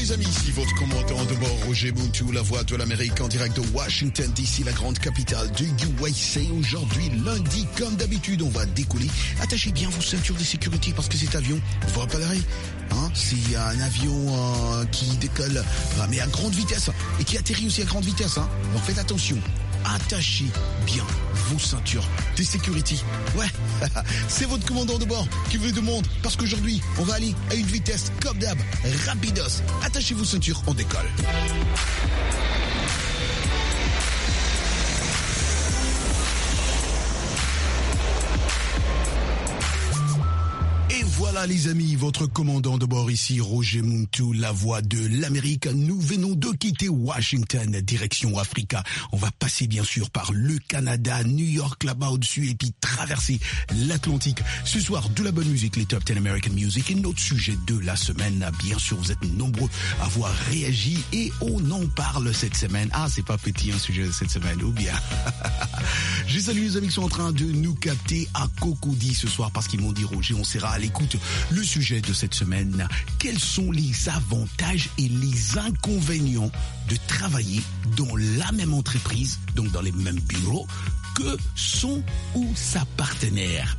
les amis, ici votre commandant de bord Roger Muntu, la voix de l'Amérique en direct de Washington DC, la grande capitale du USA. Aujourd'hui, lundi, comme d'habitude, on va décoller. Attachez bien vos ceintures de sécurité parce que cet avion va pas l'arrêter. C'est un avion qui décolle, mais à grande vitesse et qui atterrit aussi à grande vitesse. Donc faites attention. Attachez bien vos ceintures de sécurité. Ouais, c'est votre commandant de bord qui vous le demande parce qu'aujourd'hui, on va aller à une vitesse comme d'hab, rapidos. Attachez vos ceintures, on décolle. Voilà les amis, votre commandant de bord ici, Roger Muntu, la voix de l'Amérique. Nous venons de quitter Washington, direction Africa. On va passer bien sûr par le Canada, New York là-bas au-dessus et puis traverser l'Atlantique. Ce soir, de la bonne musique, les Top 10 American Music et notre sujet de la semaine. Bien sûr, vous êtes nombreux à avoir réagi et on en parle cette semaine. C'est pas petit un sujet cette semaine, ou bien. Je salue les amis qui sont en train de nous capter à Cocody ce soir parce qu'ils m'ont dit Roger, on sera à l'écoute. Le sujet de cette semaine, quels sont les avantages et les inconvénients de travailler dans la même entreprise, donc dans les mêmes bureaux, que son ou sa partenaire.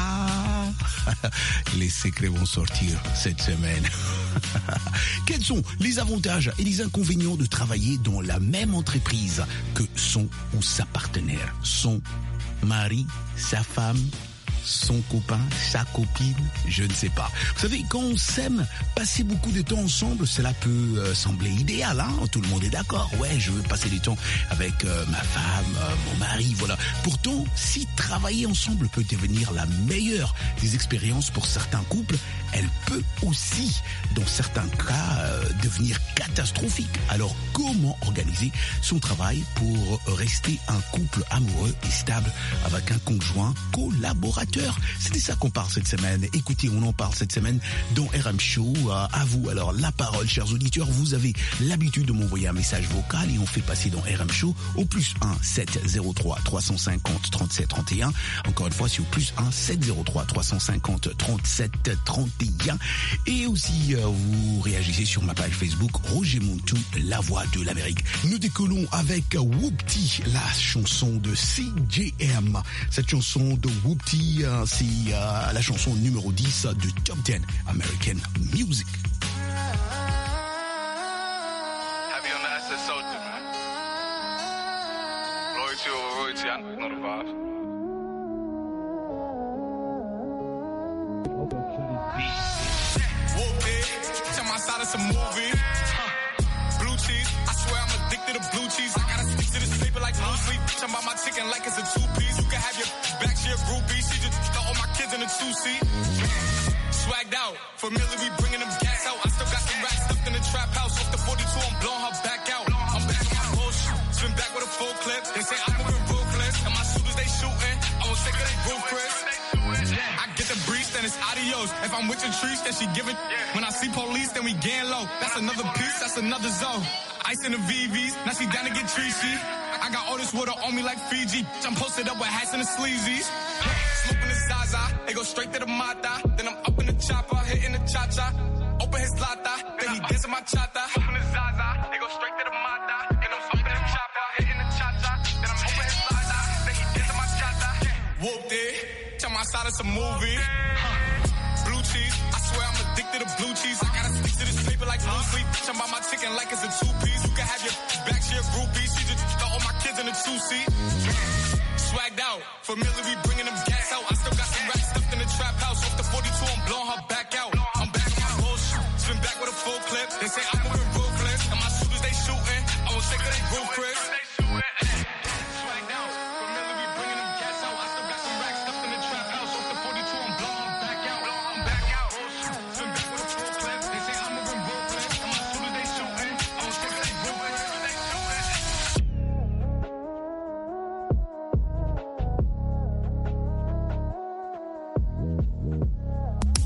Les secrets vont sortir cette semaine. Quels sont les avantages et les inconvénients de travailler dans la même entreprise que son ou sa partenaire, son mari, sa femme, son copain, sa copine, je ne sais pas. Vous savez, quand on s'aime, passer beaucoup de temps ensemble, cela peut sembler idéal, tout le monde est d'accord. Ouais, je veux passer du temps avec ma femme, mon mari, voilà. Pourtant, si travailler ensemble peut devenir la meilleure des expériences pour certains couples, elle peut aussi, dans certains cas, devenir catastrophique. Alors, comment organiser son travail pour rester un couple amoureux et stable avec un conjoint collaborateur? C'était ça qu'on parle cette semaine. Écoutez, on en parle cette semaine dans RM Show. À vous, alors, la parole, chers auditeurs. Vous avez l'habitude de m'envoyer un message vocal et on fait passer dans RM Show au plus 1 703 350 37 31. Encore une fois, c'est au plus 1 703 350 37 31. Et aussi, vous réagissez sur ma page Facebook, Roger Muntu, la voix de l'Amérique. Nous décollons avec Whoopty, la chanson de CJM. Cette chanson de Whoopty, c'est la chanson numéro 10 de Top 10 American Music. Happy on the SS Soldier, man. Loyalty over royalty, I know the vibes. Whoopty, tell my side it's a movie. Blue cheese, I swear I'm addicted to blue cheese. I gotta stick to this paper like blue sleep. Talking about my chicken like it's a two-piece. You can have your back, she a groupie. She just throw all my kids in a two-seat. Swagged out, familiar, we bringing them gas out. I still got some racks stuffed in the trap house. Off the 42, I'm blowing her back out. I'm back on my bullshit, spin back with a full clip. They say I'm moving ruthless, and my shooters they shooting. I was sick of they roof, Chris. I get the breeze, then it's adios. If I'm with your trees, then she giving. When I see police, then we gang low. That's another piece, that's another zone. Ice in the VVs, now she down to get treachy. I got all this water on me like Fiji. I'm posted up with hats and the sleazies. Smoking the Zaza, they go straight to the Mata. Then I'm up in the chopper, hitting the cha-cha. Open his lata, then he dancing my chata. Smoking the Zaza, they go straight to the Mata. Then I'm up in the chopper, hitting the cha-cha. Then I'm open his lata, then he dancing my chata. Whooped it, tell my side it's a movie. Blue cheese, I swear I'm addicted to blue cheese. I gotta stick to this paper like blue sleep. Talking about my chicken like it's a two-piece. You can have your back, she a groupie. She just throw all my kids in a two-seat. Swagged out, familiar, we bringing them gas out. I still got some racks stuffed in the trap house. Off the 42, I'm blowing her back out. I'm back on my bullshit, spin back with a full clip. They say I'm moving ruthless, and my shooters they shooting. I was sick of they roof, Chris. Swagged out, familiar, we bringing them gas out. I still got some racks stuffed in the trap house. Off the 42, I'm blowing her back out. I'm back out, spin back with a full clip. They say I'm moving ruthless, and my shooters they shooting. I was sick of they roof, Chris.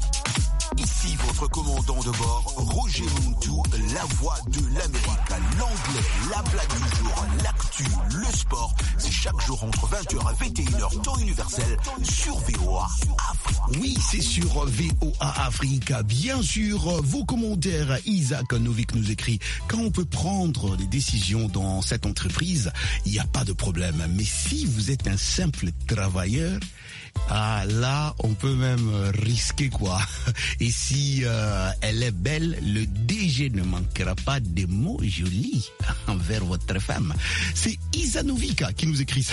Commandant de bord, Roger Muntu, la voix de l'Amérique, complet, la blague du jour, l'actu, le sport. C'est chaque jour entre 20h et 21h, temps universel, sur VOA Afrique. Oui, c'est sur VOA Africa. Bien sûr, vos commentaires. Isaac Novik nous écrit: quand on peut prendre des décisions dans cette entreprise, il n'y a pas de problème. Mais si vous êtes un simple travailleur, ah là, on peut même risquer quoi. Et si elle est belle, le DG ne manquera pas de mots jolis envers votre femme. C'est Isa Novika qui nous écrit ça.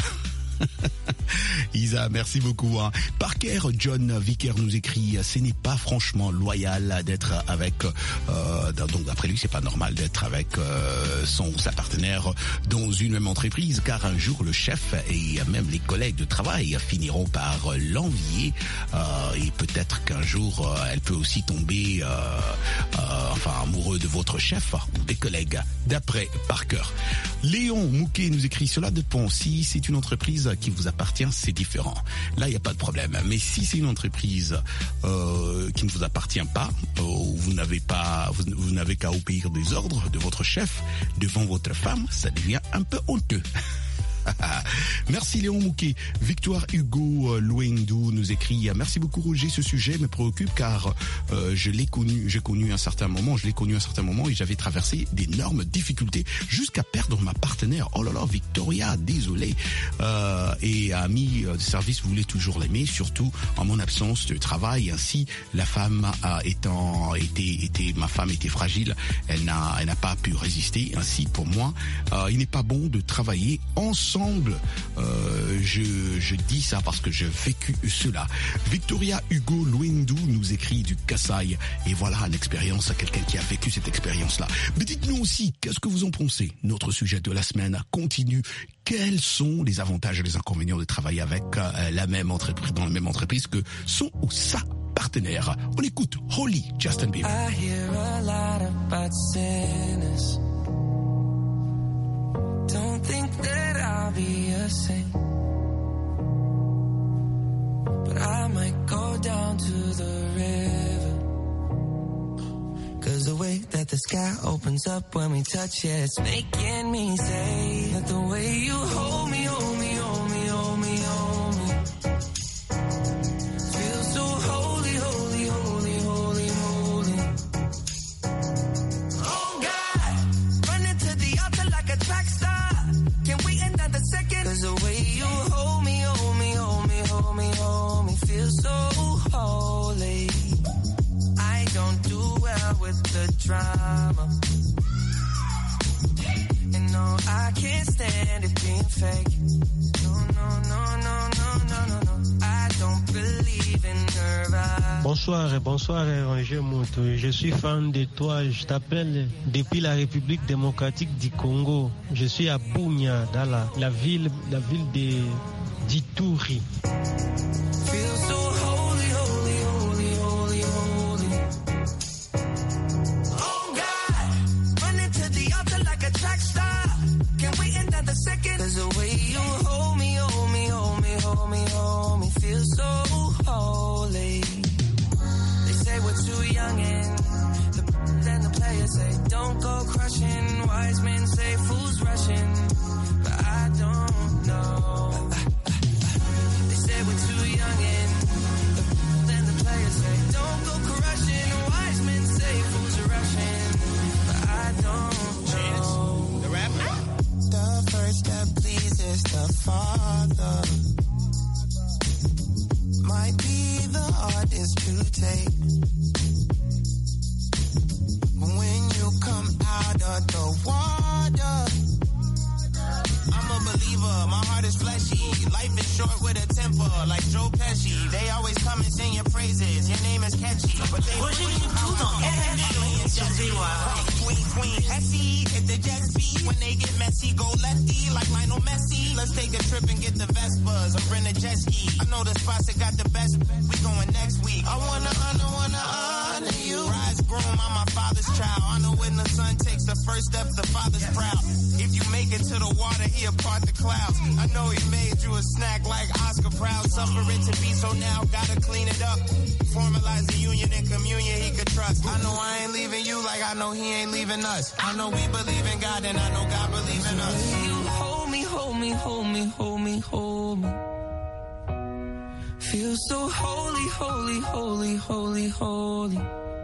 Isa, merci beaucoup. Parker John Vicker nous écrit: ce n'est pas franchement loyal d'être avec donc d'après lui c'est pas normal d'être avec son ou sa partenaire dans une même entreprise, car un jour le chef et même les collègues de travail finiront par l'envier et peut-être qu'un jour elle peut aussi tomber amoureux de votre chef ou des collègues, d'après Parker. Léon Mouquet nous écrit: cela dépend. Si c'est une entreprise qui vous appartient, c'est différent. Là, il n'y a pas de problème. Mais si c'est une entreprise qui ne vous appartient pas, vous n'avez qu'à obéir des ordres de votre chef devant votre femme, ça devient un peu honteux. Merci Léon Mouquet. Victoire Hugo Louendou nous écrit: merci beaucoup Roger, ce sujet me préoccupe car je l'ai connu un certain moment et j'avais traversé d'énormes difficultés jusqu'à perdre ma partenaire. Oh là là, Victoria, désolé. Et amis de service voulaient toujours l'aimer, surtout en mon absence de travail. Ainsi, ma femme était fragile, elle n'a pas pu résister. Ainsi, pour moi, il n'est pas bon de travailler ensemble. Je dis ça parce que j'ai vécu cela. Victoria Hugo Louendou nous écrit du Kasaï. Et voilà l'expérience, quelqu'un qui a vécu cette expérience-là. Mais dites-nous aussi, qu'est-ce que vous en pensez? Notre sujet de la semaine continue. Quels sont les avantages et les inconvénients de travailler avec la même entreprise, dans la même entreprise que son ou sa partenaire? On écoute Holy, Justin Bieber. I hear a lot about sinners. Don't think that I'll be a saint, but I might go down to the river. 'Cause the way that the sky opens up when we touch it, it's making me say that the way you hold me, hold me, hold me, hold me, hold me, feels so holy, holy, holy, holy, holy. Oh God, running to the altar like a track star. Can't wait another second. 'Cause the way you hold me, hold me, hold me, hold me, hold me, feels so holy. I don't do well with the drama, and no, I can't stand it being fake. No, no, no, no, no, no, no, no. I don't believe in nerve. Bonsoir Roger Moutou. Je suis fan de toi. Je t'appelle depuis la République démocratique du Congo. Je suis à Bunia, dans la ville d'Ituri. Cause the way you hold me, hold me, hold me, hold me, hold me, feels so holy. They say we're too young and the players say don't go crushing. Wise men say fools rushing, but I don't know. They say we're too young and the players say don't go crushing. Wise men say fools are rushing, but I don't know. The rap. The first that pleases the Father might be the hardest to take. When you come out of the water, I'm a believer, my heart is fleshy. Life is short with a temper, like Joe Pesci. They always come and sing your praises, your name is catchy, but they push you to Queen Hesse, hit the jet speed. When they get messy, go lefty like Lionel Messi. Let's take a trip and get the Vespas or rent a jet ski. I know the spots that got the best. We going next week. I wanna honor you. Rise groom, I'm my father's child. I know when the son takes the first step, the father's proud. If you make it to the water, he'll part the clouds. I know he made you a snack like Oscar Proud. Suffer it to be, so now gotta clean it up. Formalize the union and communion he could trust. I know I ain't leaving you like I know he ain't leaving us. I know we believe in God God, and I know God believes in us. You hold me, hold me, hold me, hold me, hold me. Feel so holy, holy, holy, holy, holy.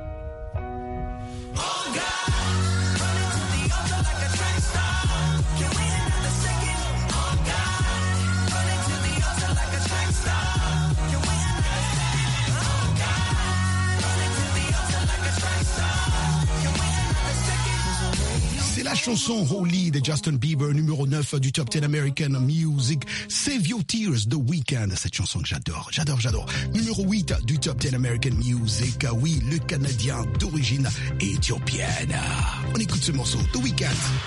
Oh God, running to the altar like a track star. Can we another second? Oh God, running to the altar like a track star. Can we another second? Oh God, running to the altar like a track star. Can we another second? C'est la chanson Holy de Justin Bieber, numéro 9 du Top 10 American Music. Save Your Tears, The Weeknd. Cette chanson que j'adore. Numéro 8 du Top 10 American Music. Oui, le Canadien d'origine éthiopienne. On écoute ce morceau, The Weeknd.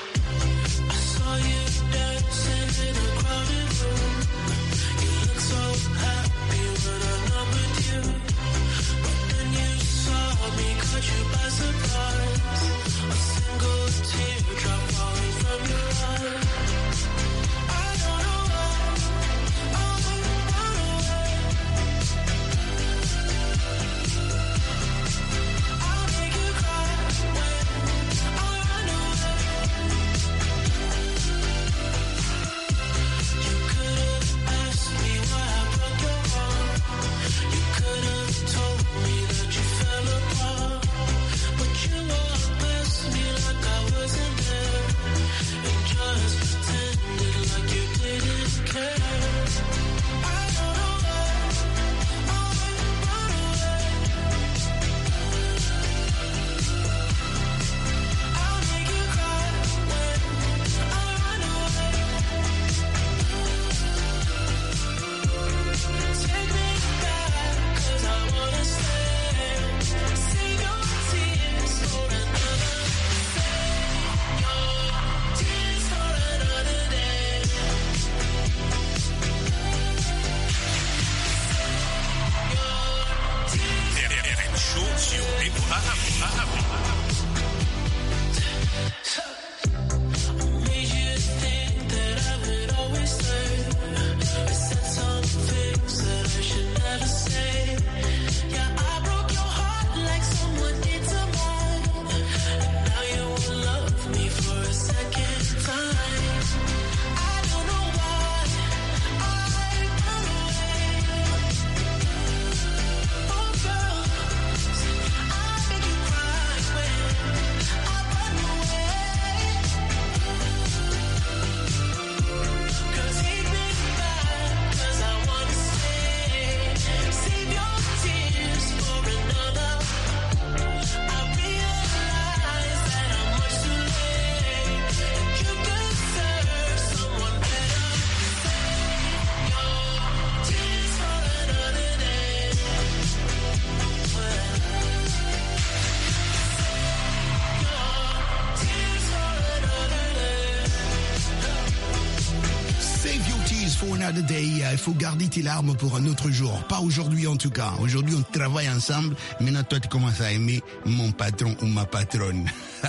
Another Day, il faut garder tes larmes pour un autre jour. Pas aujourd'hui en tout cas. Aujourd'hui, on travaille ensemble. Maintenant, toi, tu commences à aimer mon patron ou ma patronne.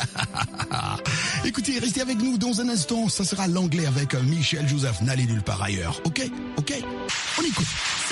Écoutez, restez avec nous dans un instant. Ça sera l'anglais avec Michel Joseph. N'allez nulle part ailleurs. Ok? On écoute.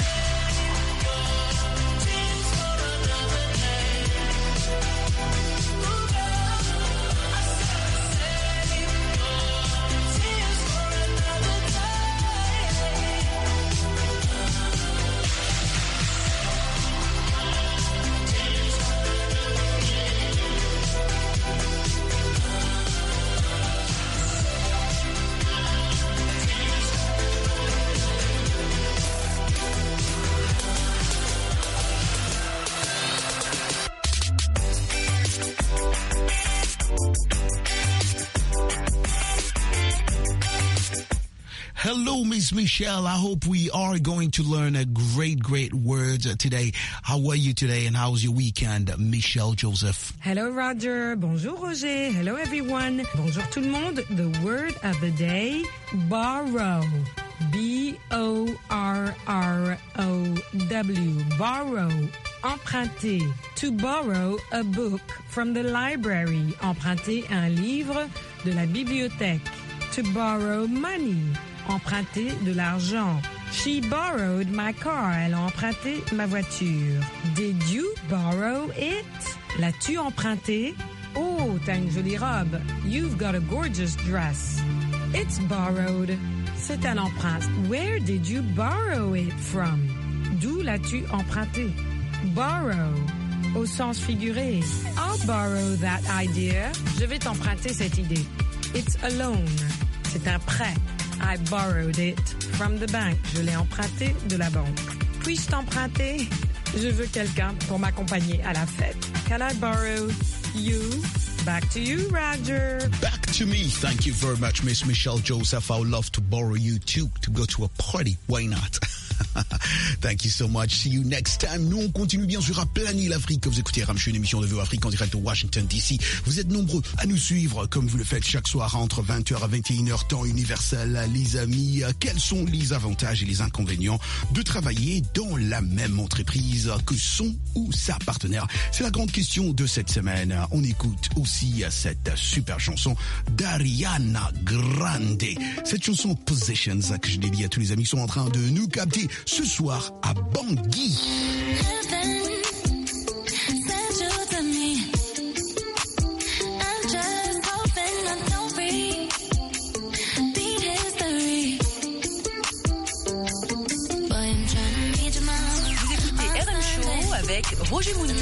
Hello, Miss Michelle. I hope we are going to learn a great words today. How are you today and how's your weekend, Michelle Joseph? Hello, Roger. Bonjour, Roger. Hello, everyone. Bonjour tout le monde. The word of the day, borrow. B-O-R-R-O-W. Borrow. Emprunter. To borrow a book from the library. Emprunter un livre de la bibliothèque. To borrow money. Emprunter de l'argent. She borrowed my car. Elle a emprunté ma voiture. Did you borrow it? L'as-tu emprunté? Oh, t'as une jolie robe. You've got a gorgeous dress. It's borrowed. C'est un emprunt. Where did you borrow it from? D'où l'as-tu emprunté? Borrow, au sens figuré. I'll borrow that idea. Je vais t'emprunter cette idée. It's a loan. C'est un prêt. I borrowed it from the bank. Je l'ai emprunté de la banque. Puis-je t'emprunter? Je veux quelqu'un pour m'accompagner à la fête. Can I borrow you? Back to you, Roger. Back to me. Thank you very much, Miss Michelle Joseph. I would love to borrow you too to go to a party. Why not? Thank you so much. See you next time. Nous, on continue bien sûr à planer l'Afrique. Vous écoutez Ramchu, une émission de VO Afrique en direct de Washington, D.C. Vous êtes nombreux à nous suivre comme vous le faites chaque soir entre 20h à 21h, temps universel. Les amis, quels sont les avantages et les inconvénients de travailler dans la même entreprise que son ou sa partenaire? C'est la grande question de cette semaine. On écoute aussi cette super chanson d'Ariana Grande. Cette chanson Positions que je dédie à tous les amis qui sont en train de nous capter ce soir à Bangui. Vous écoutez RM Show avec Roger Moutou.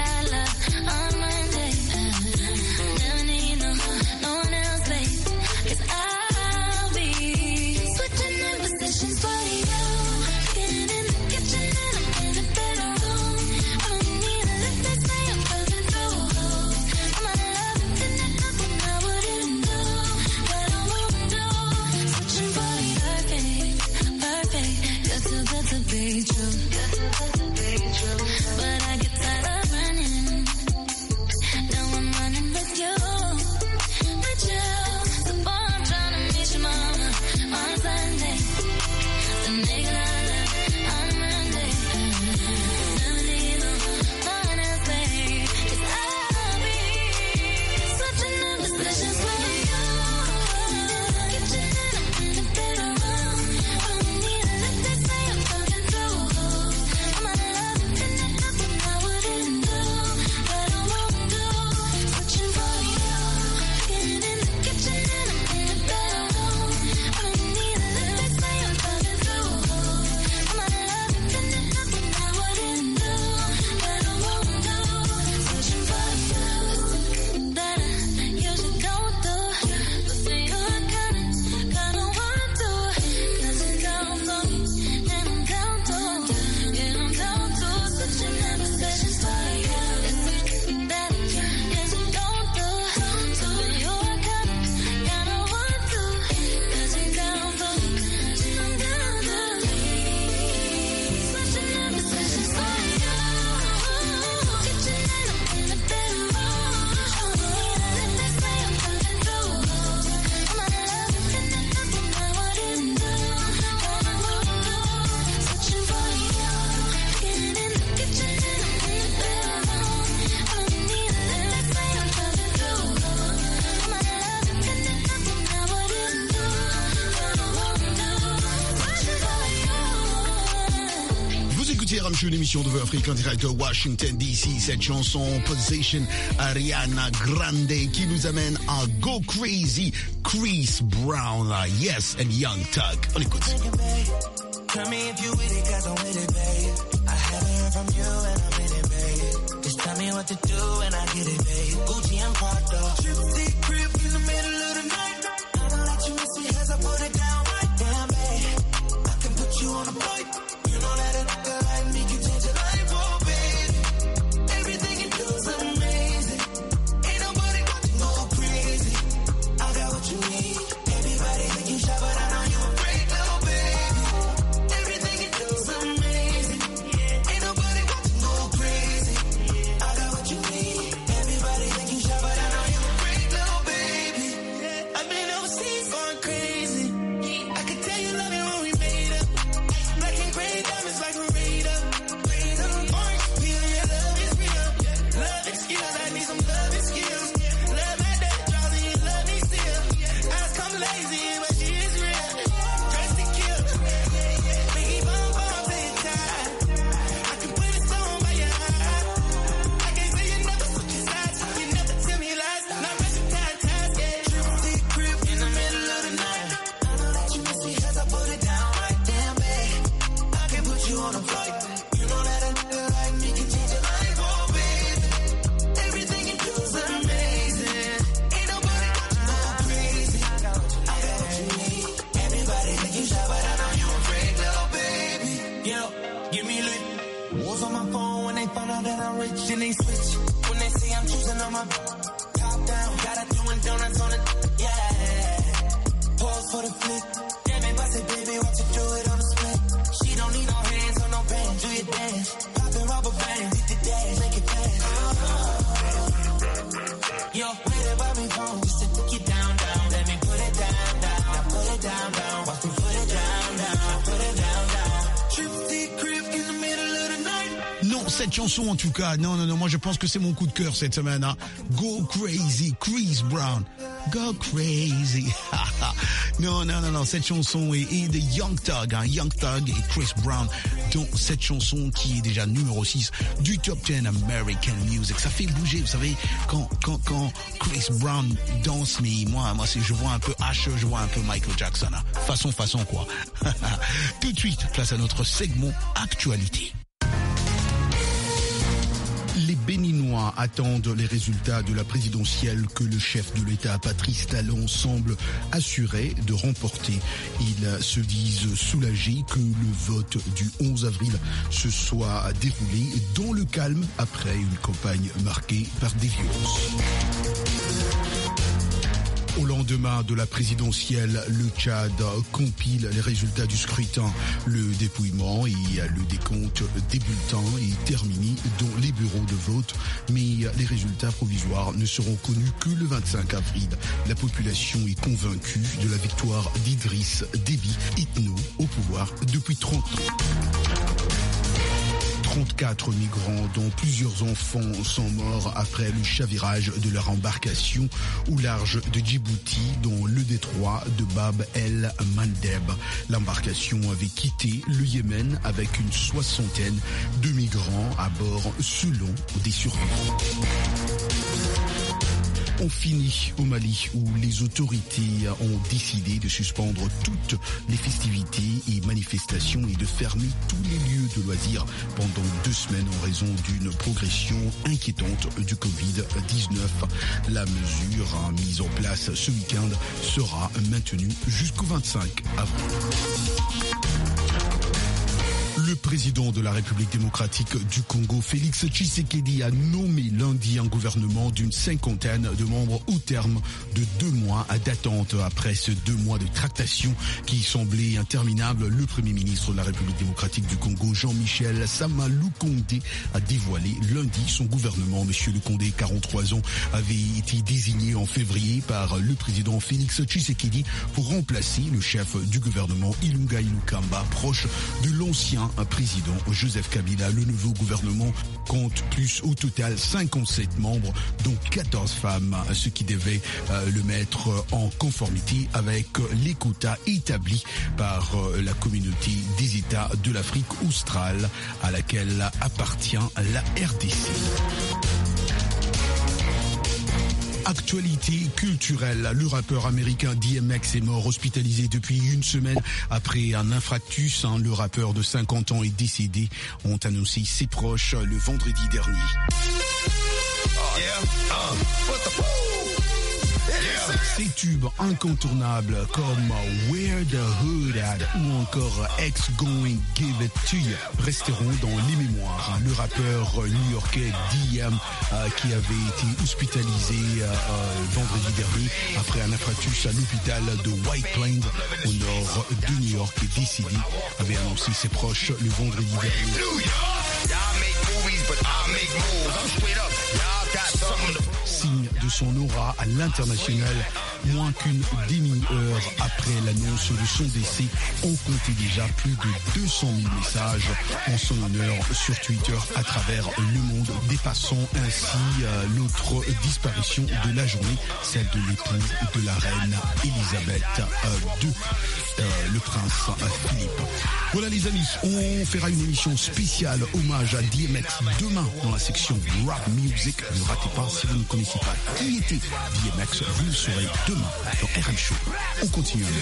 Une émission de VO Afrique en direct de Washington DC. Cette chanson Position, Ariana Grande, qui nous amène à Go Crazy, Chris Brown, Yes, and Young Thug. On écoute. Tell me if you with it, 'cause I'm with it, babe. I haven't heard from you and I'm in it, babe. Just tell me what to do and I get it, babe. Gucci and Prada. Trip crib in the middle of the night. I don't let you miss it as I put it down right down, babe. I can put you on a flight. You know that a nigga like me can change your life, oh baby. Everything you do is amazing. Ain't nobody got to go crazy. I got what you need. Everybody think you shy, but I know you a great little baby. Everything you do is amazing. Ain't nobody got to go crazy. I got what you need. Everybody think you shy, but I know you a great little baby. I'm choosing on my top down. Got her doing donuts on it, yeah. Pause for the flick. Damn it, bust it, baby, watch it do it on the split. She don't need no hands on no band. Do your dance, poppin' rubber bands, hit the dash, make it dance. Yo, wait about me phone, just to take it down, down. Let me put it down, down. Now put it down, down. Watch me put it down, down. Put it down, down. Trip crib in the middle of the night. Non, cette chanson en tout cas, non, moi je pense que c'est mon coup de cœur cette semaine. Hein. Go Crazy, Chris Brown. Go Crazy. non, cette chanson est de Young Thug et Chris Brown dans cette chanson qui est déjà numéro 6 du Top 10 American Music. Ça fait bouger, vous savez, quand Chris Brown danse, mais moi je vois un peu Usher, je vois un peu Michael Jackson. Hein. Façon quoi. Tout de suite, place à notre segment Actualité. Les Béninois attendent les résultats de la présidentielle que le chef de l'État, Patrice Talon, semble assuré de remporter. Ils se disent soulagés que le vote du 11 avril se soit déroulé dans le calme après une campagne marquée par des violences. Au lendemain de la présidentielle, le Tchad compile les résultats du scrutin. Le dépouillement et le décompte des bulletins est terminé dans les bureaux de vote, mais les résultats provisoires ne seront connus que le 25 avril. La population est convaincue de la victoire d'Idriss Déby Itno au pouvoir depuis 30 ans. 34 migrants, dont plusieurs enfants, sont morts après le chavirage de leur embarcation au large de Djibouti, dans le détroit de Bab el-Mandeb. L'embarcation avait quitté le Yémen avec une 60aine de migrants à bord selon des survivants. On finit au Mali où les autorités ont décidé de suspendre toutes les festivités et manifestations et de fermer tous les lieux de loisirs pendant 2 semaines en raison d'une progression inquiétante du Covid-19. La mesure mise en place ce week-end sera maintenue jusqu'au 25 avril. Le président de la République démocratique du Congo, Félix Tshisekedi, a nommé lundi un gouvernement d'une 50aine de membres au terme de 2 mois d'attente. Après ces 2 mois de tractation qui semblaient interminables, le Premier ministre de la République démocratique du Congo, Jean-Michel Sama Lukonde, a dévoilé lundi son gouvernement. Monsieur Lukonde, 43 ans, avait été désigné en février par le président Félix Tshisekedi pour remplacer le chef du gouvernement, Ilunga Ilukamba, proche de l'ancien président Joseph Kabila. Le nouveau gouvernement compte plus au total 57 membres, dont 14 femmes, ce qui devait le mettre en conformité avec les quotas établis par la communauté des États de l'Afrique australe à laquelle appartient la RDC. Actualité culturelle, le rappeur américain DMX est mort, hospitalisé depuis 1 semaine après un infarctus. Le rappeur de 50 ans est décédé, ont annoncé ses proches le vendredi dernier. Ces tubes incontournables comme Where the Hood At ou encore X Going Give It To You resteront dans les mémoires. Le rappeur new-yorkais DM qui avait été hospitalisé vendredi dernier après un infarctus à l'hôpital de White Plains au nord de New York est décédé, avait annoncé ses proches le vendredi dernier. Signe de son aura à l'international, moins qu'une demi-heure après l'annonce de son décès, on comptait déjà plus de 200 000 messages en son honneur sur Twitter à travers le monde, dépassant ainsi l'autre disparition de la journée, celle de l'époux de la reine Elisabeth II, le prince Philippe. Voilà les amis, on fera une émission spéciale hommage à DMX demain dans la section Rap Music. Ne ratez pas, si vous ne connaissez pas qui était DMX, vous le saurez demain dans RM Show. On continue avec.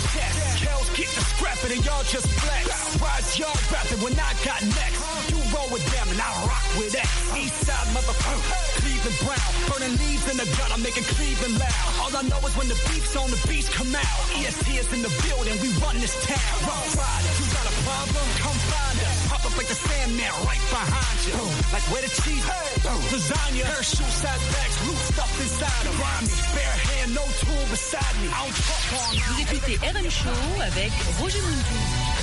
Get the scrapping and y'all just flex. Rise y'all rapping when I got next. You roll with them and I rock with that. East side motherfucker, Cleveland Brown. Burning leaves in the gutter, making Cleveland loud. All I know is when the beef's on, the beats come out. EST is in the building, we run this town. Rough Riders, you got a problem? Come find us. Pop up like the Sandman right behind you. Like where the cheese, lasagna, her shoe size bags, loose stuff inside them. Rhyme, bare hand, no tool beside me. I don't talk on. Vous écoutez RM Show avec Roger Muntou.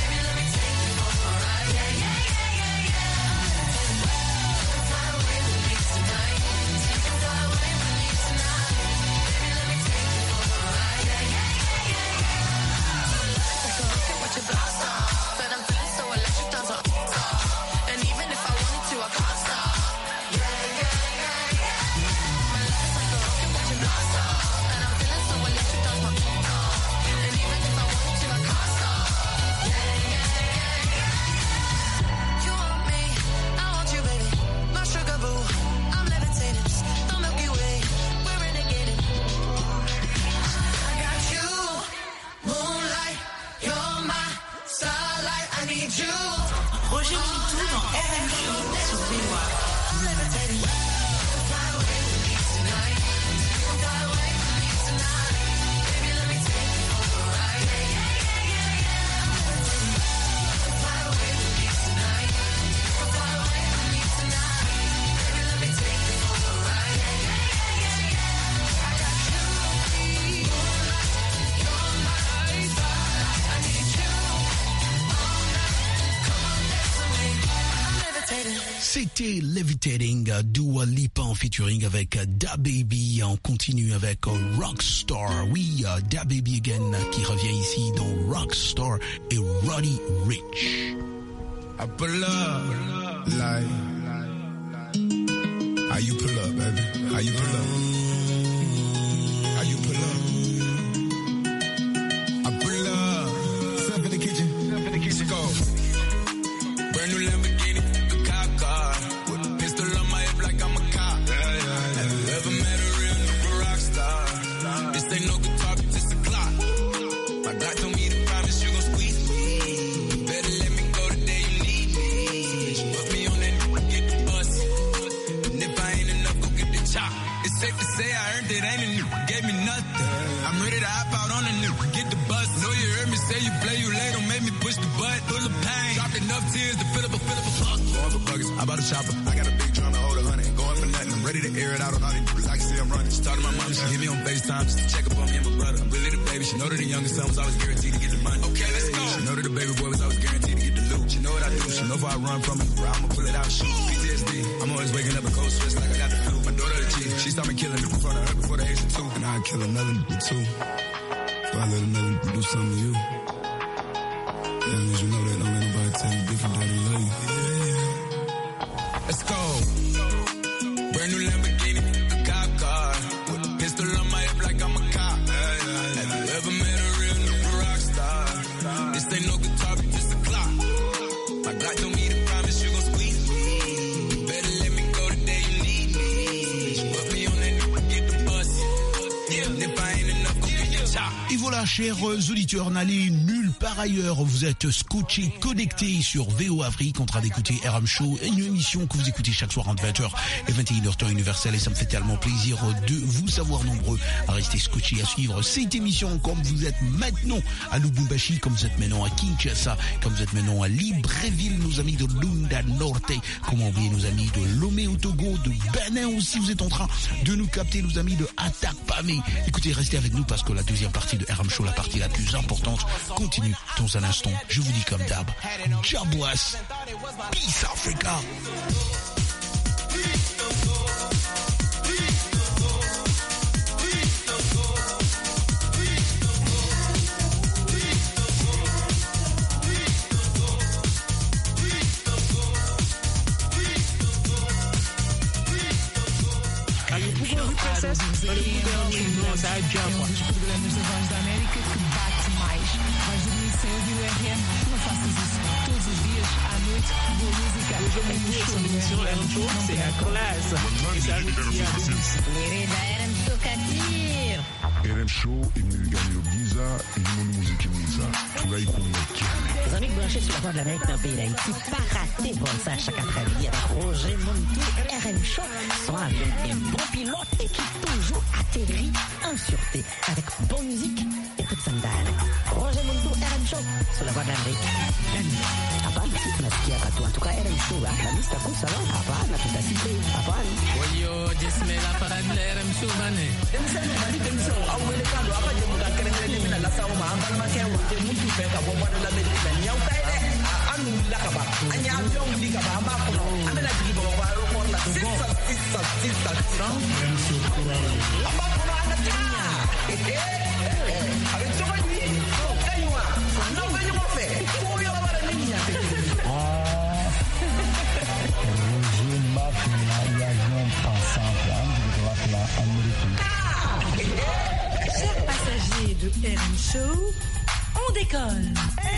C'était Levitating, Dua Lipa en featuring avec DaBaby. On continue avec Rockstar. Oui, DaBaby again qui revient ici dans Rockstar et Roddy Ricch. I pull up like how you pull up, baby? How you pull up? How you pull up? I pull up. Step in the kitchen. Step in the kitchen. Let's go. Brand new Lamborghini. I bought a chopper, I got a big drum to hold 100. Going for nothing, I'm ready to air it out on all these people. I can see I'm running. She talked to my mom, she hit me on FaceTime just to check up on me and my brother. I'm really the baby, she know that the youngest son was always guaranteed to get the money. Okay, let's go. She know that the baby boy was always guaranteed to get the loot. She know what I do, she know if I run from it, I'ma pull it out and shoot. PTSD, I'm always waking up in cold sweats like I got the flu. My daughter the G, she saw me killing in front of her before the age of 2. And I'd kill another nigga too. So I let another nigga do something to you. As long as you know that, don't let nobody tell you different that I love you. Let's go. Brand new Lamborghini, a cop car. With a pistol on my hip like I'm a cop. Have you ever met a real nigga rock star? This ain't no guitar, but just a clock. My God told me to promise you gon' squeeze me. Better let me go the day you need me. You put me on that nigga, get the bus. Yeah, if I ain't enough, go get your chop. Et voilà, chers auditeurs, n'allez nulle part ailleurs. Vous êtes scotchés, connectés sur VO Afrique en train d'écouter RM Show, une émission que vous écoutez chaque soir entre 20h et 21h temps universel. Et ça me fait tellement plaisir de vous savoir nombreux à rester scotchés, à suivre cette émission comme vous êtes maintenant à Lubumbashi, comme vous êtes maintenant à Kinshasa, comme vous êtes maintenant à Libreville, nos amis de Lunda Norte, comment oublier nos amis de Lomé au Togo, de Benin aussi. Vous êtes en train de nous capter, nos amis de Attack Pamé. Écoutez, restez avec nous parce que la deuxième partie de RM Show, la partie la plus importante, continue dans un instant. Je vous dis comme d'hab, Jabwas, Peace Africa. Dos programas da Voz da América que bate mais. Vais dormir sem ouvir o RM? Não faças isso. Todos os dias, à noite, boa música C'est la classe. RM Show imeniganiyogiza ilimo muziki mwiza turayikumbuka. Les amis branchés sur la voie de l'Amérique dans le pays d'Haïti, pas raté pour ça chaque après-midi avec Roger Montou. RM Show sont avec des bons pilotes et qui toujours atterrit en sûreté avec bonne musique et toute sandale. Roger Montou, RM Show sur la voie de l'Amérique. Hapana, si tunasikia watu. En tout cas, RM Show, la lista kusa, hapana, tutasikia, hapana. Oyo, jismela para de RM Show, bane. Chers passagers de RM Show, on décolle.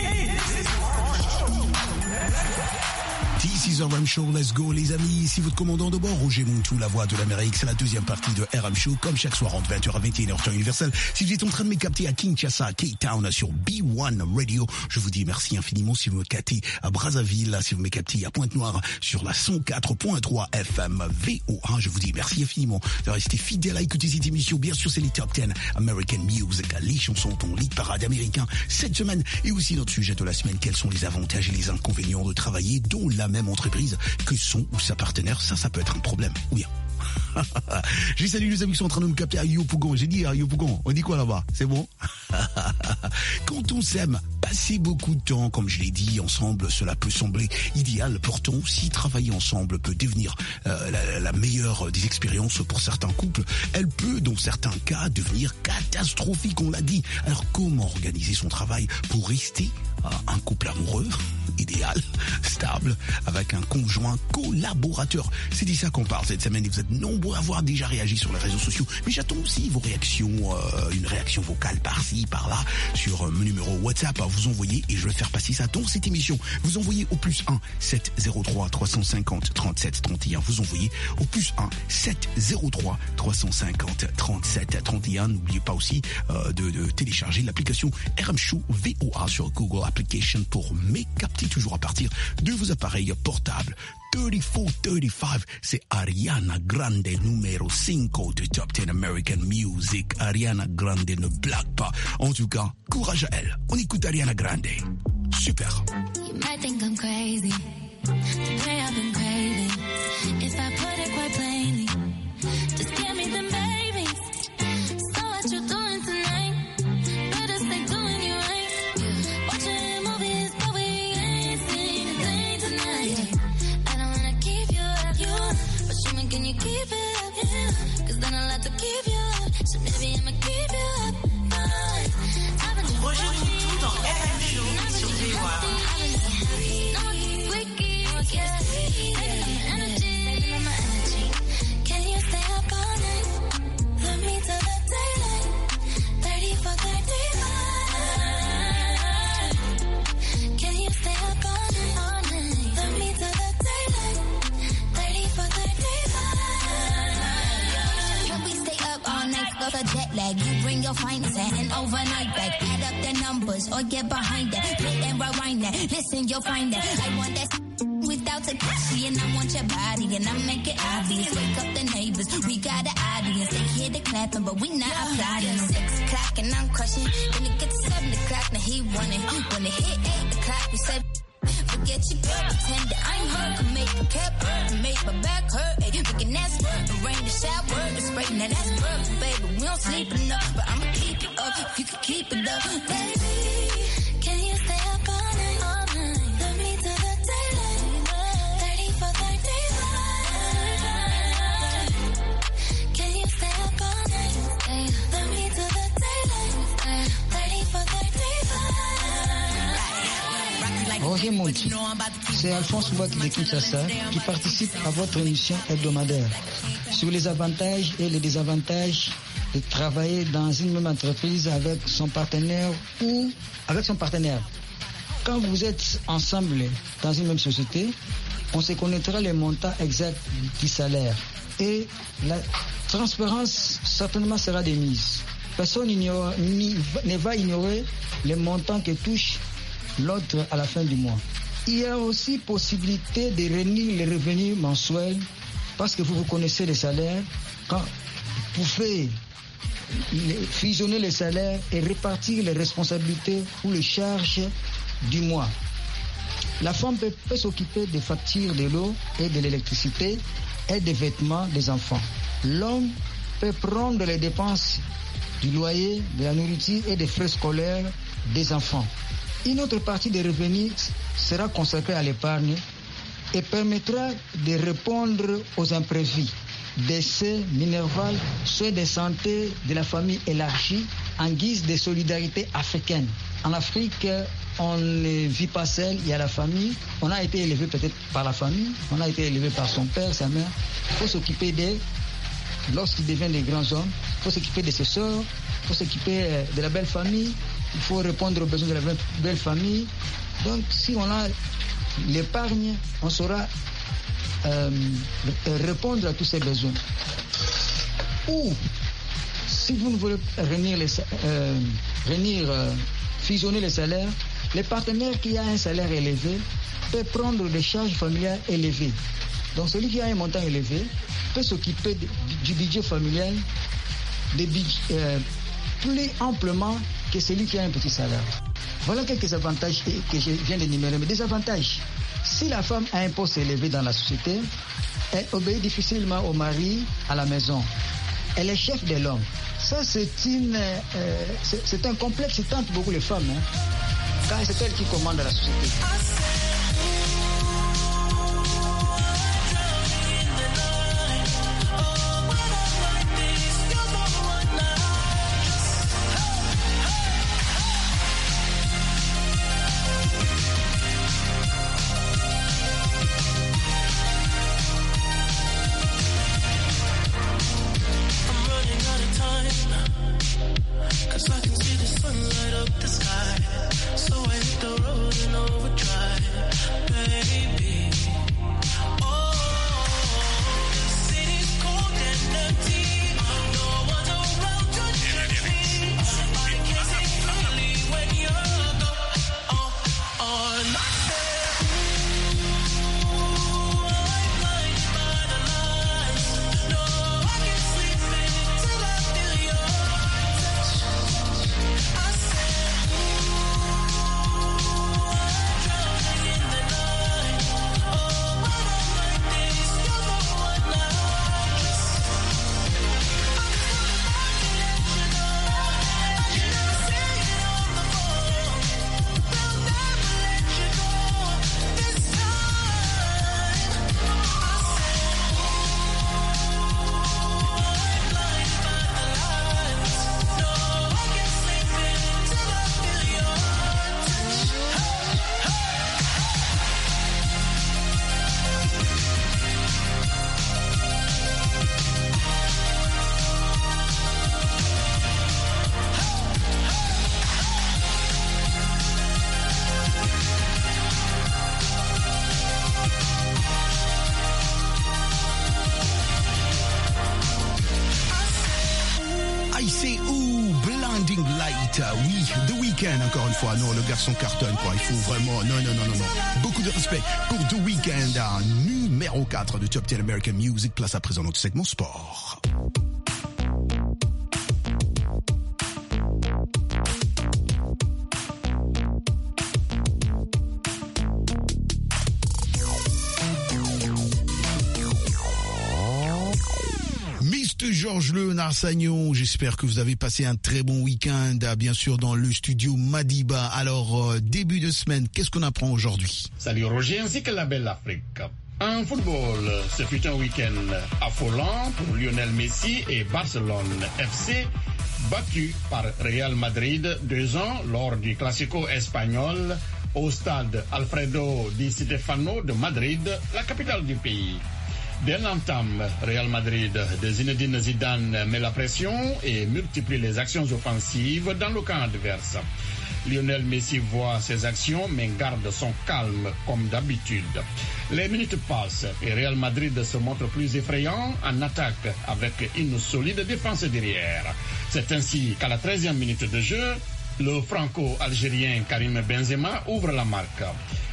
This is RM Show, let's go les amis, ici votre commandant de bord, Roger Montou, la voix de l'Amérique, c'est la deuxième partie de RM Show, comme chaque soir entre 20h à 21h temps universel. Si vous êtes en train de me capter à Kinshasa, à Cape Town, sur B1 Radio, je vous dis merci infiniment. Si vous me captez à Brazzaville, si vous me captez à Pointe-Noire, sur la 104.3 FM VOA, je vous dis merci infiniment de rester fidèle à écouter cette émission. Bien sûr, c'est les Top 10 American Music, les chansons ton lead parade américain cette semaine, et aussi notre sujet de la semaine, quels sont les avantages et les inconvénients de travailler dans la même entreprise que son ou sa partenaire. Ça peut être un problème, ou bien. J'ai salué les amis qui sont en train de me capter à Yopougon. J'ai dit à Yopougon, on dit quoi là-bas? C'est bon? Quand on s'aime, passer beaucoup de temps, comme je l'ai dit, ensemble, cela peut sembler idéal. Pourtant, si travailler ensemble peut devenir la meilleure des expériences pour certains couples, elle peut, dans certains cas, devenir catastrophique, on l'a dit. Alors, comment organiser son travail pour rester un couple amoureux, idéal, stable, avec un conjoint collaborateur? C'est de ça qu'on parle cette semaine, et vous êtes nombreux à avoir déjà réagi sur les réseaux sociaux. Mais j'attends aussi vos réactions, une réaction vocale par-ci, par-là, sur mon numéro WhatsApp à vous envoyer, et je vais faire passer ça dans cette émission. Vous envoyez au plus 1 703 350 37 31. Vous envoyez au plus 1 703 350 37 31. N'oubliez pas aussi de télécharger l'application RM Show VOA sur Google Application pour me capter toujours à partir de vos appareils portables. 3435, c'est Ariana Grande numéro 5 de Top 10 American Music. Ariana Grande ne blague pas. En tout cas, courage à elle. On écoute Ariana Grande. Super. You might think I'm crazy. Today I've been craving. If I put it quite plainly, just give me the babies. So what you doing tonight? Better stay doing you right. Watching movies, but we ain't seen a thing tonight. I don't wanna keep you up, but she making you keep it up, yeah. Cause then I'll have to keep you up, so maybe I'ma keep you up. Roger Montou dans RM Show sur VOA. A jet lag, you bring your finest and overnight back. Add up the numbers or get behind that. Play and rewind that. Listen, you'll find that. I want that without Takashi, and I want your body, and I make it obvious. Wake up the neighbors, we got an audience. They hear the clapping, but we not applauding. 6 o'clock and I'm crushing. When it gets 7 o'clock, now he running. When it hit 8 o'clock, we say forget your girl, pretend that I'm her. Can make the cap hurt, and make my back hurt. Ay, making that squirt, the rain, the shower, the spray. Now that's perfect, baby. We don't sleep enough, but I'ma keep it up. If you can keep it up, baby. Can you stay up all night? All night. Love me to the daylight. 30 for 35. Can you stay up all night? Love me to the daylight. 30 for 35. Roger Montou, c'est Alphonse Ouak de Kinshasa qui participe à votre émission hebdomadaire sur les avantages et les désavantages de travailler dans une même entreprise avec son partenaire ou avec son partenaire. Quand vous êtes ensemble dans une même société, on se connaîtra les montants exacts du salaire. Et la transparence certainement sera de mise. Personne ne va ignorer les montants que touche l'autre à la fin du mois. Il y a aussi possibilité de réunir les revenus mensuels parce que vous connaissez les salaires. Quand vous pouvez fusionner les salaires et répartir les responsabilités ou les charges du mois. La femme peut s'occuper des factures de l'eau et de l'électricité et des vêtements des enfants. L'homme peut prendre les dépenses du loyer, de la nourriture et des frais scolaires des enfants. Une autre partie des revenus sera consacrée à l'épargne et permettra de répondre aux imprévus, décès, minerval, soins de santé de la famille élargie en guise de solidarité africaine. En Afrique, on ne vit pas seul, il y a la famille. On a été élevé peut-être par la famille, on a été élevé par son père, sa mère. Il faut s'occuper d'eux lorsqu'ils deviennent des grands hommes. Il faut s'occuper de ses soeurs, il faut s'occuper de la belle famille, il faut répondre aux besoins de la belle famille. Donc si on a l'épargne, on saura répondre à tous ces besoins. Ou si vous ne voulez fusionner les salaires, les partenaires qui ont un salaire élevé peuvent prendre des charges familiales élevées. Donc celui qui a un montant élevé peut s'occuper du budget familial plus amplement que celui qui a un petit salaire. Voilà quelques avantages que je viens d'énumérer. Mais des avantages, si la femme a un poste élevé dans la société, elle obéit difficilement au mari à la maison. Elle est chef de l'homme. Ça, c'est un complexe qui tente beaucoup les femmes. Car c'est elle qui commande la société. Oui, The Weeknd, encore une fois. Non, le garçon cartonne, quoi. Il faut vraiment... Non. Beaucoup de respect pour The Weeknd, numéro 4 de Top 10 American Music. Place à présent notre segment sport. Georges Léonard Sagnon, j'espère que vous avez passé un très bon week-end, bien sûr dans le studio Madiba. Alors, début de semaine, qu'est-ce qu'on apprend aujourd'hui? Salut Roger, ainsi que la belle Afrique. En football, ce fut un week-end affolant pour Lionel Messi et Barcelone FC, battu par Real Madrid 2-1 lors du Classico espagnol au stade Alfredo Di Stéfano de Madrid, la capitale du pays. Dès l'entame, Real Madrid de Zinedine Zidane met la pression et multiplie les actions offensives dans le camp adverse. Lionel Messi voit ses actions mais garde son calme comme d'habitude. Les minutes passent et Real Madrid se montre plus effrayant en attaque avec une solide défense derrière. C'est ainsi qu'à la 13e minute de jeu, le franco-algérien Karim Benzema ouvre la marque.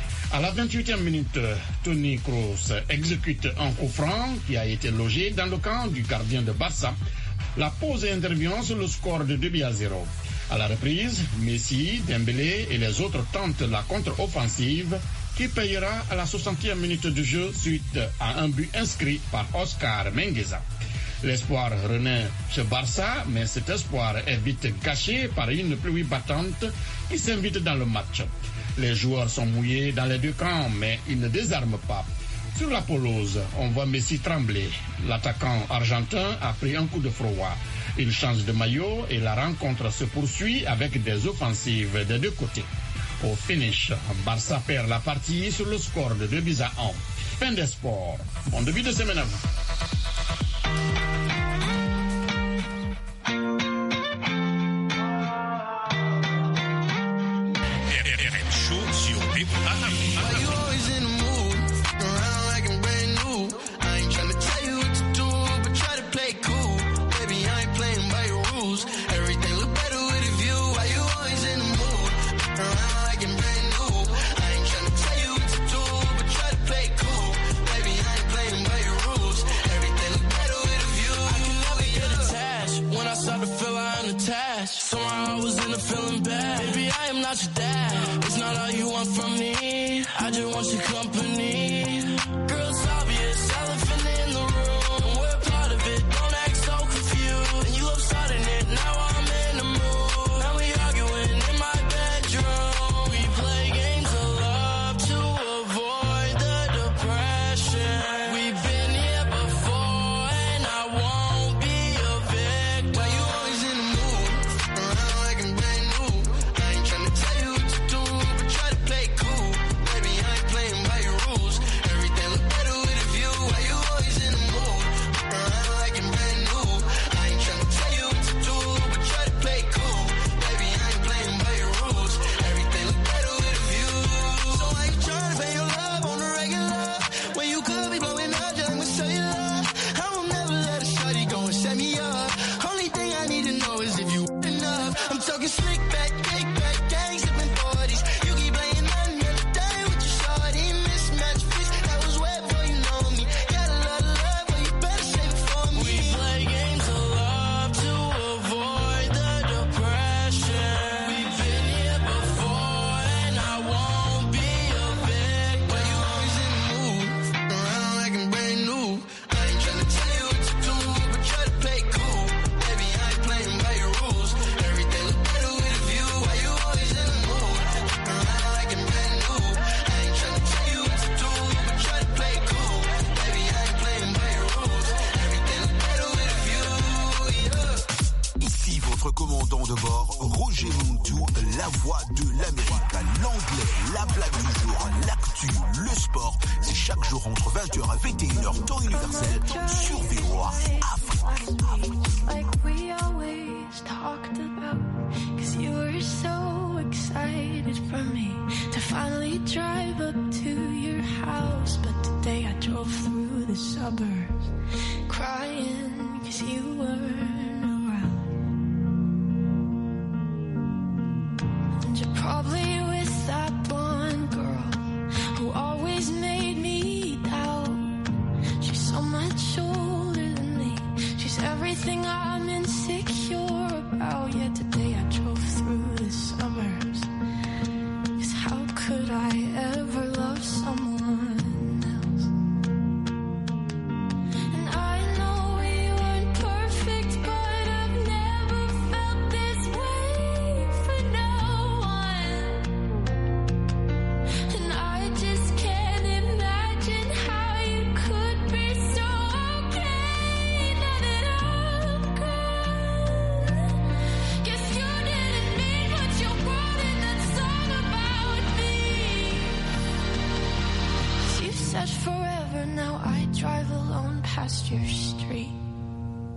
À la 28e minute, Toni Kroos exécute un coup franc qui a été logé dans le camp du gardien de Barça. La pause intervient sur le score de 2-0. À la reprise, Messi, Dembélé et les autres tentent la contre-offensive qui payera à la 60e minute de jeu suite à un but inscrit par Oscar Mengueza. L'espoir renaît chez Barça, mais cet espoir est vite gâché par une pluie battante qui s'invite dans le match. Les joueurs sont mouillés dans les deux camps, mais ils ne désarment pas. Sur la pelouse, on voit Messi trembler. L'attaquant argentin a pris un coup de froid. Il change de maillot et la rencontre se poursuit avec des offensives des deux côtés. Au finish, Barça perd la partie sur le score de 2-1. Fin des sports. En début de semaine à vous.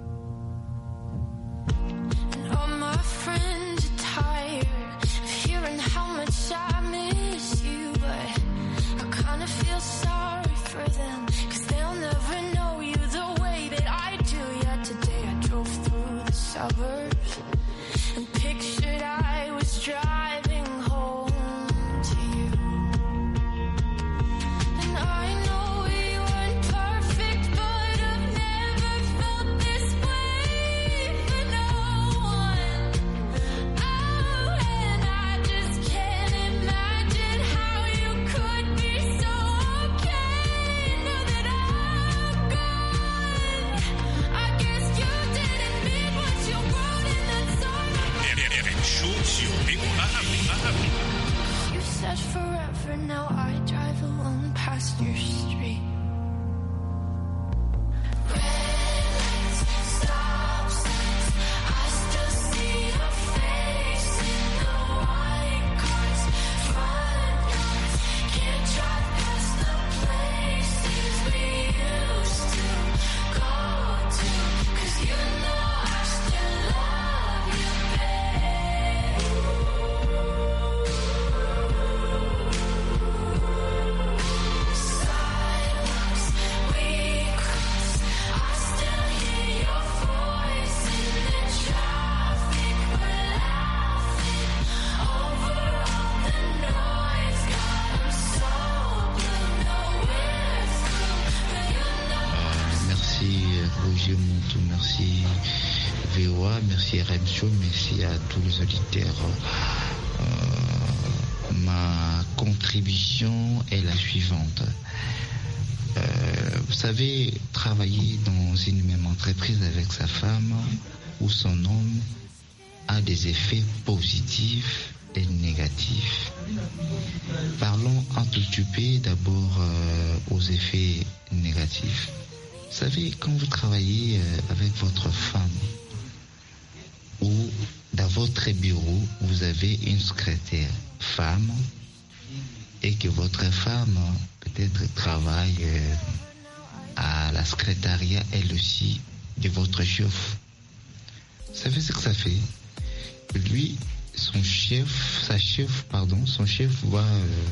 Hearing river, now I drive alone past your street. Merci VOA, merci RM Show, merci à tous les auditeurs. Ma contribution est la suivante. Vous savez, travailler dans une même entreprise avec sa femme ou son homme a des effets positifs et négatifs. Parlons un tout petit peu d'abord aux effets négatifs. Vous savez, quand vous travaillez avec votre femme ou dans votre bureau, vous avez une secrétaire femme et que votre femme peut-être travaille à la secrétariat elle aussi de votre chef. Vous savez ce que ça fait? Lui, son chef va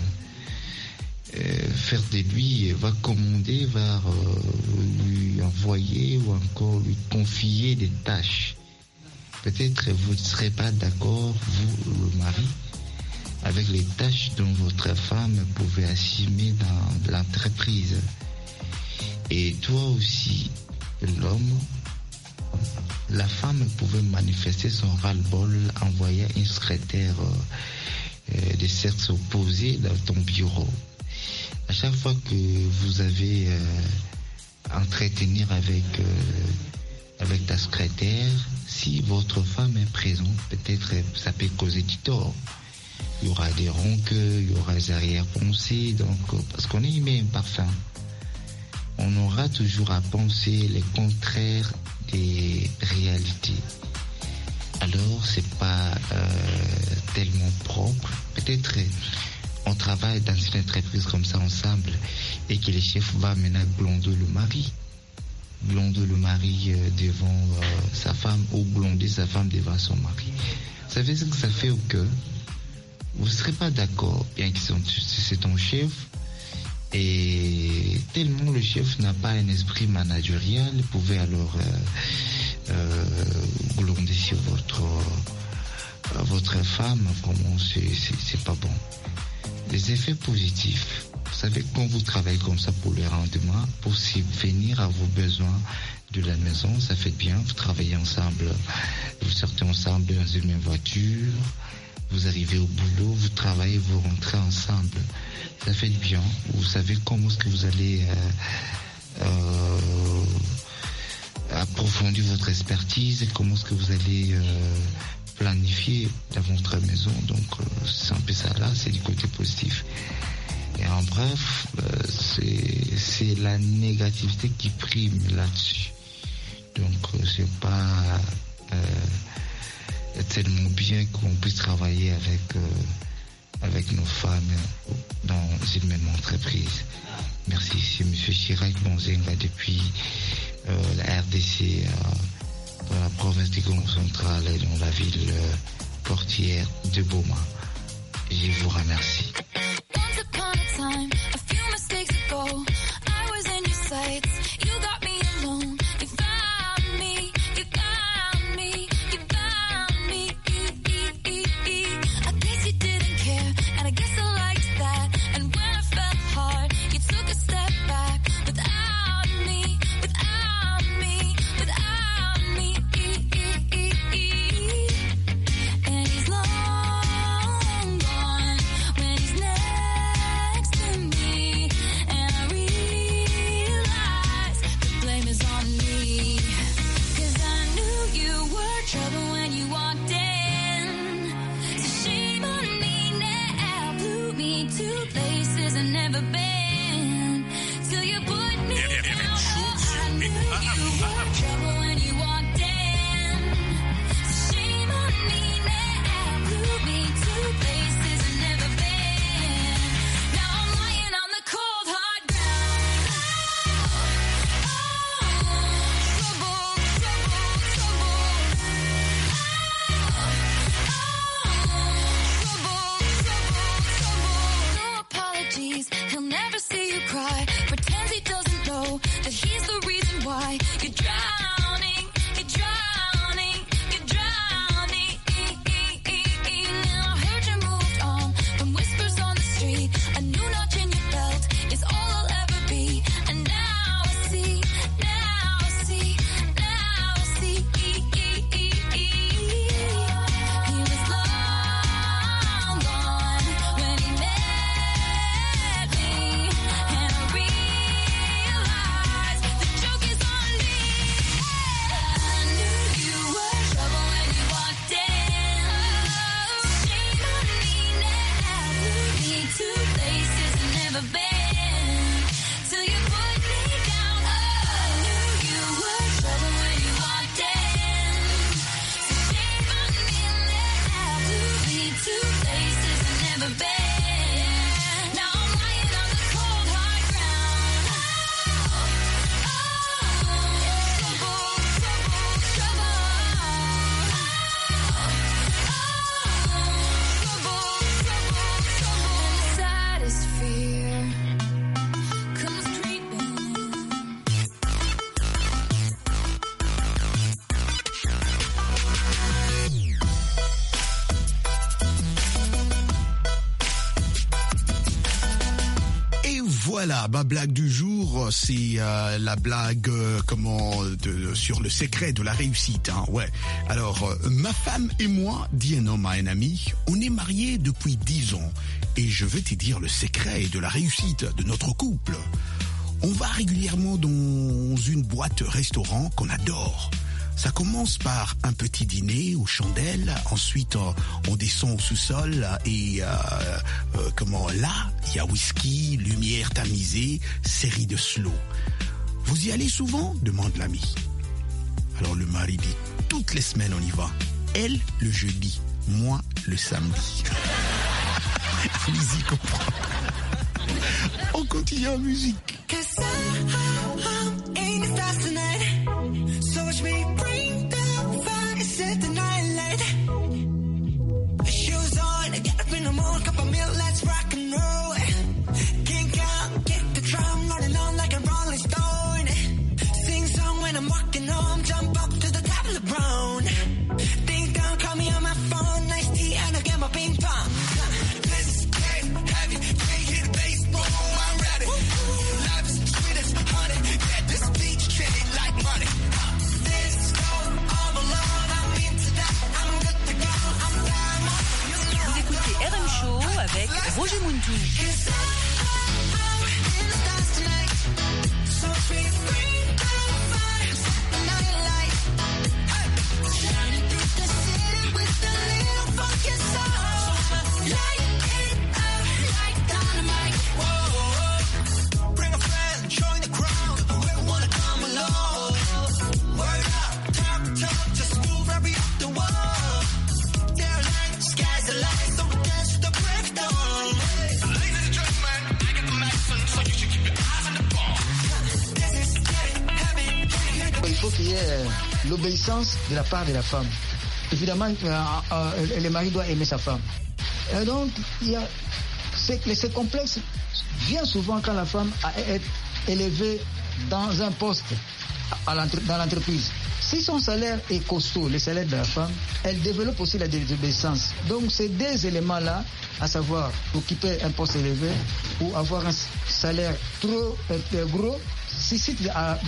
faire de lui, va commander, va lui envoyer ou encore lui confier des tâches. Peut-être vous ne serez pas d'accord, vous, le mari, avec les tâches dont votre femme pouvait assumer dans l'entreprise. Et toi aussi, l'homme, la femme pouvait manifester son ras-le-bol, envoyer une secrétaire de sexe opposé dans ton bureau. À chaque fois que vous avez entretenir avec ta secrétaire, si votre femme est présente, peut-être ça peut causer du tort. Il y aura des rancœurs, il y aura des arrière-pensées, donc parce qu'on est humain parfait. On aura toujours à penser le contraire des réalités. Alors c'est pas tellement propre. Peut-être on travaille dans une entreprise comme ça ensemble et que le chef va maintenant blonder le mari devant sa femme ou blonder sa femme devant son mari. Vous savez ce que ça fait au cœur? Vous ne serez pas d'accord, bien que c'est ton chef, et tellement le chef n'a pas un esprit managérial, vous pouvez alors blonder sur votre femme. Vraiment, c'est pas bon. Les effets positifs, vous savez, quand vous travaillez comme ça pour le rendement, pour subvenir à vos besoins de la maison, ça fait bien. Vous travaillez ensemble, vous sortez ensemble dans une même voiture, vous arrivez au boulot, vous travaillez, vous rentrez ensemble. Ça fait bien. Vous savez comment est-ce que vous allez approfondir votre expertise, comment est-ce que vous allez planifier dans votre maison. Donc c'est un peu ça là, c'est du côté positif. Et en bref, c'est la négativité qui prime là-dessus. Donc c'est pas tellement bien qu'on puisse travailler avec nos femmes dans une même entreprise. Merci, c'est M. Chirac Bonzenga depuis la RDC dans la province du Congo central et dans la ville portière de Boma. Je vous remercie. And I high. You're drowning, you're drowning, you're drowning. Now I heard you moved on from whispers on the street. A new notch in your belt is all I'll ever be. And now I see, now I see, now I see. He was long gone when he met me, and I realized the joke is on me. I knew you were trouble when you walked in. Shame on me now. Flew me to places I've never been till you put me down. I knew you were trouble when you walked in. So shame on me now. Flew me to places I've never been. Now I'm lying on the cold hard ground. And the saddest fear comes creeping. Et voilà, ma blague du jour, c'est la blague sur le secret de la réussite. Hein, ouais. Alors, ma femme et moi, dit un homme à un ami, on est mariés depuis 10 ans. Et je veux te dire le secret de la réussite de notre couple. On va régulièrement dans une boîte-restaurant qu'on adore. Ça commence par un petit dîner aux chandelles, ensuite on descend au sous-sol et là, il y a whisky, lumière tamisée, série de slow. Vous y allez souvent ? Demande l'ami. Alors le mari dit, toutes les semaines on y va. Elle le jeudi, moi le samedi. Allez-y comprendre. On continue en musique. Cause I'm in the stars tonight. So watch me bring the fire, set the night light. Shoes on, get up in the morning, cup of milk, let's rock and roll. Kink out, kick the drum, rolling on like a rolling stone. Sing song when I'm walking home, jump up to the top of the brown. Ding dong, call me on my phone, nice tea and I'll get my ping pong. This game heavy, can't hit the baseball, I'm ready. Life is sweet as honey, yeah, this beach trendy like money. This go all alone, I'm into that, I'm good to go, I'm down. Vous écoutez RM Show avec Roger Muntou. Il faut qu'il y ait l'obéissance de la part de la femme. Évidemment, le mari doit aimer sa femme. Et donc, ce complexe vient souvent quand la femme est élevée dans un poste dans l'entreprise. Si son salaire est costaud, le salaire de la femme, elle développe aussi la désobéissance. Donc, ces deux éléments-là, à savoir occuper un poste élevé ou avoir un salaire trop gros, suscite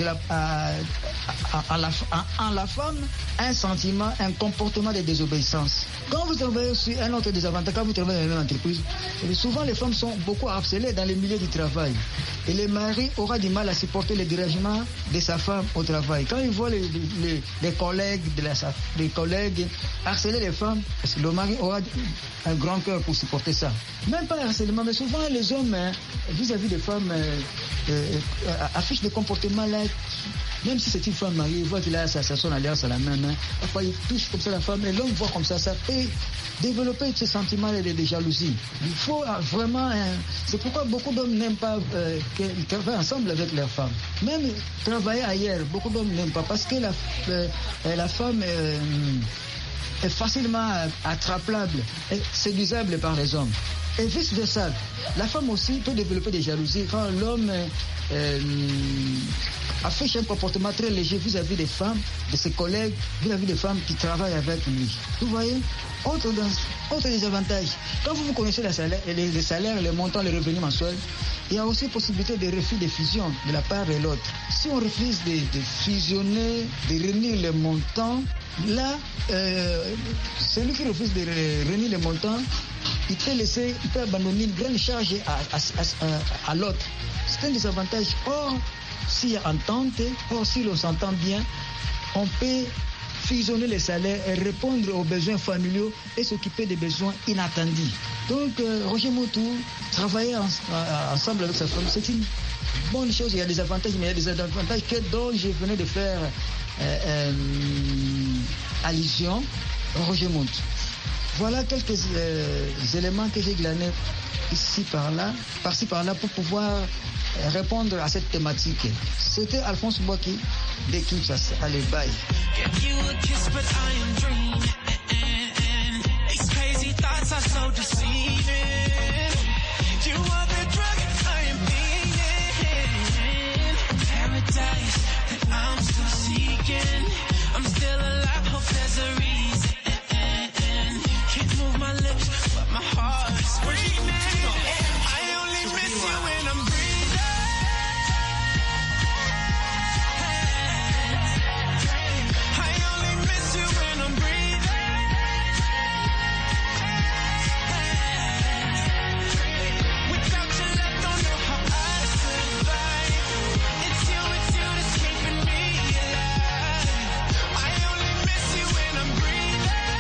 en la femme un sentiment, un comportement de désobéissance. Quand vous travaillez sur un autre désavantage, quand vous travaillez dans la même entreprise, souvent les femmes sont beaucoup harcelées dans les milieux du travail. Et le mari aura du mal à supporter le dérangement de sa femme au travail. Quand il voit les collègues harceler les femmes, le mari aura un grand cœur pour supporter ça. Même pas le harcèlement, mais souvent les hommes, vis-à-vis des femmes, affichent des comportements là. Même si c'est une femme mariée, il voit qu'il a son alliance à la main, parfois il touche comme ça la femme, et l'homme voit comme ça peut développer ce sentiment de jalousie. Il faut vraiment... c'est pourquoi beaucoup d'hommes n'aiment pas qu'ils travaillent ensemble avec leurs femmes. Même travailler ailleurs, beaucoup d'hommes n'aiment pas, parce que la femme est facilement attrapable et séduisable par les hommes. Et vice versa, la femme aussi peut développer des jalousies quand l'homme affiche un comportement très léger vis-à-vis des femmes, de ses collègues, vis-à-vis des femmes qui travaillent avec lui. Vous voyez, autre désavantage. Quand vous connaissez les salaires, les montants, les revenus mensuels, il y a aussi possibilité de refus de fusion de la part de l'autre. Si on refuse de fusionner, de réunir les montants, là, celui qui refuse de réunir les montants, il peut abandonner une grande charge à l'autre. C'est un désavantage. Or, s'il y a entente, si l'on s'entend bien, on peut fusionner les salaires et répondre aux besoins familiaux et s'occuper des besoins inattendus. Donc, Roger Moutou, travailler ensemble avec sa femme, c'est une bonne chose. Il y a des avantages, mais il y a des désavantages dont je venais de faire allusion. Roger Moutou. Voilà quelques éléments que j'ai glanés par-ci par-là pour pouvoir répondre à cette thématique. C'était Alphonse Boaki de Kinshasa. Allez, bye. I'm still alive, hope there's a reason. Can't move my lips, but my heart's screaming. I only miss you when I'm breathing. I only miss you when I'm breathing. Without your love, don't know how I survive. It's you that's keeping me alive. I only miss you when I'm breathing.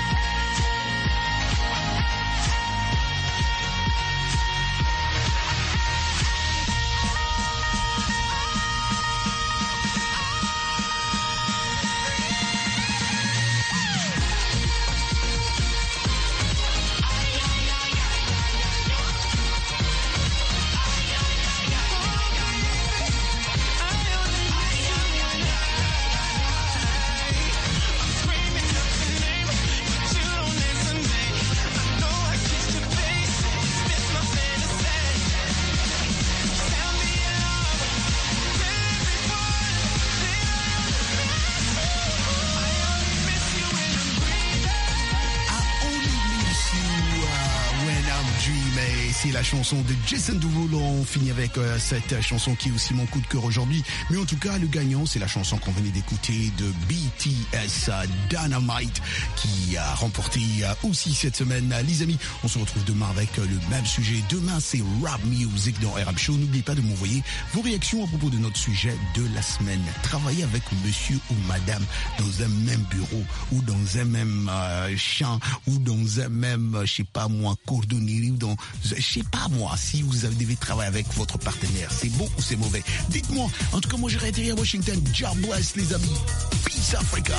C'est la chanson de Jason Derulo. On finit avec cette chanson qui est aussi mon coup de cœur aujourd'hui. Mais en tout cas, le gagnant, c'est la chanson qu'on venait d'écouter de BTS Dynamite qui a remporté aussi cette semaine. Les amis, on se retrouve demain avec le même sujet. Demain, c'est Rap Music dans RM Show. N'oubliez pas de m'envoyer vos réactions à propos de notre sujet de la semaine. Travailler avec monsieur ou madame dans un même bureau ou dans un même champ ou dans un même, je sais pas moi, cordonnerie ou dans... Je sais pas moi, si vous devez travailler avec votre partenaire, c'est bon ou c'est mauvais? Dites-moi. En tout cas, moi, j'ai atterri à Washington. God bless, les amis. Peace Africa.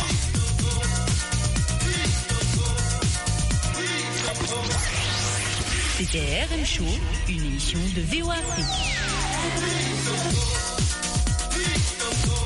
C'était RM Show, une émission de VOA Afrique.